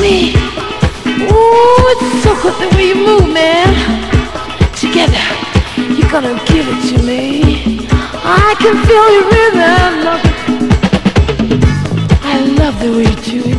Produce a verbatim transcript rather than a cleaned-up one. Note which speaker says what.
Speaker 1: me. Ooh, it's so good the way you move, man. Together, you're gonna give it to me. I can feel your rhythm. I love the way you do it.